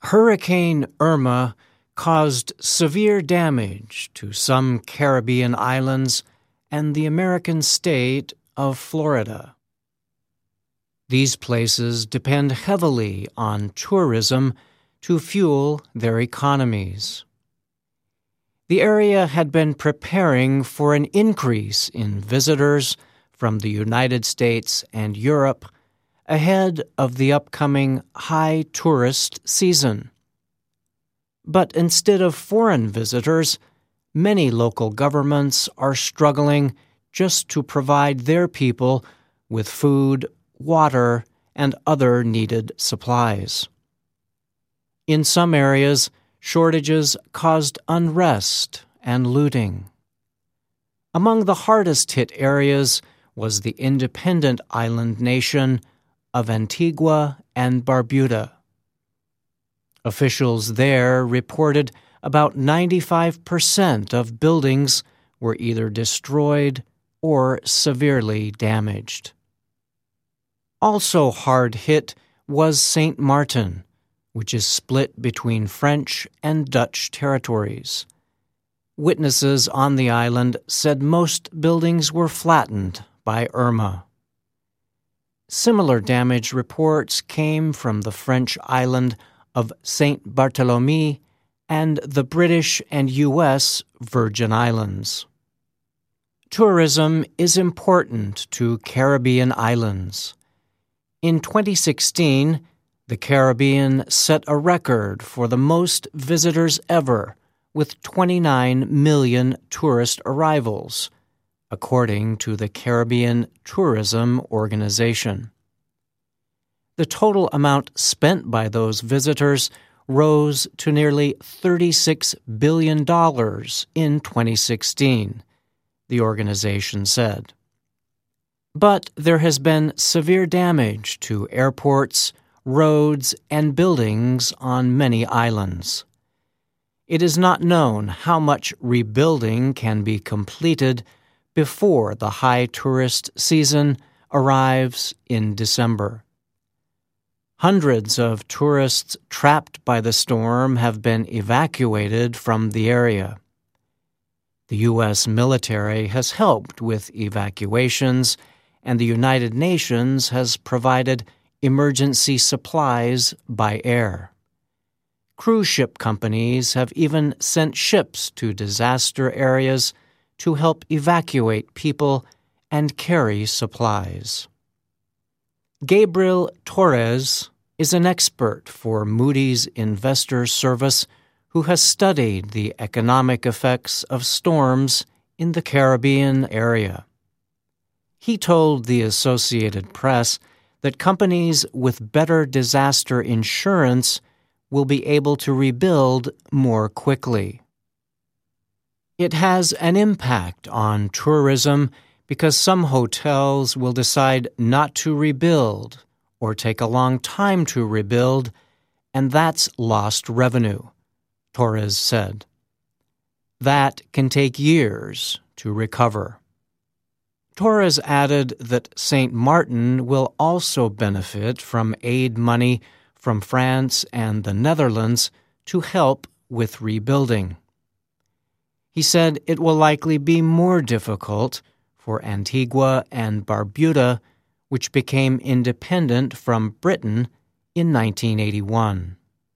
Hurricane Irma caused severe damage to some Caribbean islands and the American state of Florida. These places depend heavily on tourism to fuel their economies. The area had been preparing for an increase in visitors from the United States and Europe ahead of the upcoming high tourist season. But instead of foreign visitors, many local governments are struggling just to provide their people with food, water, and other needed supplies. In some areas, shortages caused unrest and looting. Among the hardest hit areas was the independent island nation of Antigua and Barbuda. Officials there reported about 95% of buildings were either destroyed or severely damaged. Also hard hit was Saint Martin, which is split between French and Dutch territories. Witnesses on the island said most buildings were flattened by Irma. Similar damage reports came from the French island of Saint Barthélemy and the British and U.S. Virgin Islands. Tourism is important to Caribbean islands. In 2016, the Caribbean set a record for the most visitors ever, with 29 million tourist arrivals, according to the Caribbean Tourism Organization. The total amount spent by those visitors rose to nearly $36 billion in 2016, the organization said. But there has been severe damage to airports, roads, and buildings on many islands. It is not known how much rebuilding can be completed before the high tourist season arrives in December. Hundreds of tourists trapped by the storm have been evacuated from the area. The U.S. military has helped with evacuations, and the United Nations has provided emergency supplies by air. Cruise ship companies have even sent ships to disaster areas to help evacuate people and carry supplies. Gabriel Torres is an expert for Moody's Investor Service who has studied the economic effects of storms in the Caribbean area. He told the Associated Press that companies with better disaster insurance will be able to rebuild more quickly. It has an impact on tourism because some hotels will decide not to rebuild or take a long time to rebuild, and that's lost revenue, Torres said. That can take years to recover. Torres added that St. Martin will also benefit from aid money from France and the Netherlands to help with rebuilding. He said it will likely be more difficult for Antigua and Barbuda, which became independent from Britain in 1981.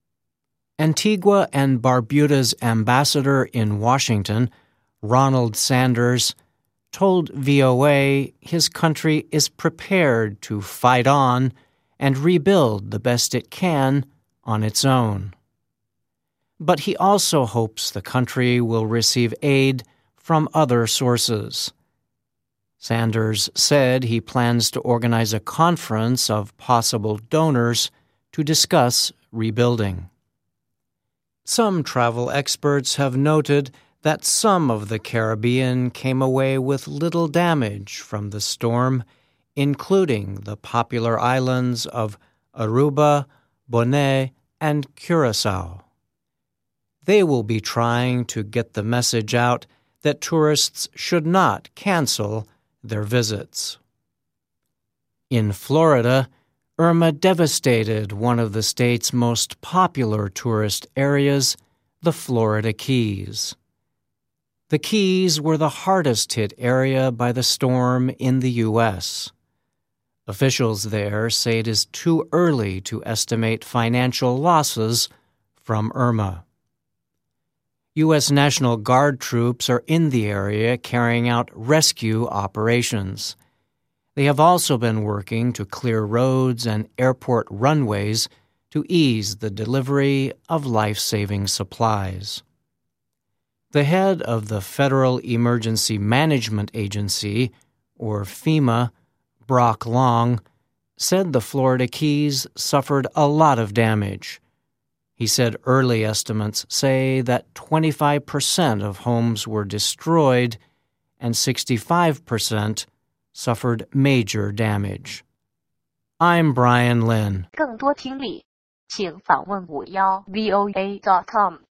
Antigua and Barbuda's ambassador in Washington, Ronald Sanders, told VOA his country is prepared to fight on and rebuild the best it can on its own. But he also hopes the country will receive aid from other sources. Sanders said he plans to organize a conference of possible donors to discuss rebuilding. Some travel experts have noted that some of the Caribbean came away with little damage from the storm, including the popular islands of Aruba, Bonaire, and Curaçao. They will be trying to get the message out that tourists should not cancel their visits. In Florida, Irma devastated one of the state's most popular tourist areas, the Florida Keys. The Keys were the hardest hit area by the storm in the U.S. Officials there say it is too early to estimate financial losses from Irma. U.S. National Guard troops are in the area carrying out rescue operations. They have also been working to clear roads and airport runways to ease the delivery of life-saving supplies. The head of the Federal Emergency Management Agency, or FEMA, Brock Long, said the Florida Keys suffered a lot of damage. He said early estimates say that 25% of homes were destroyed and 65% suffered major damage. I'm Brian Lynn. 更多听力，请访问51voa.com。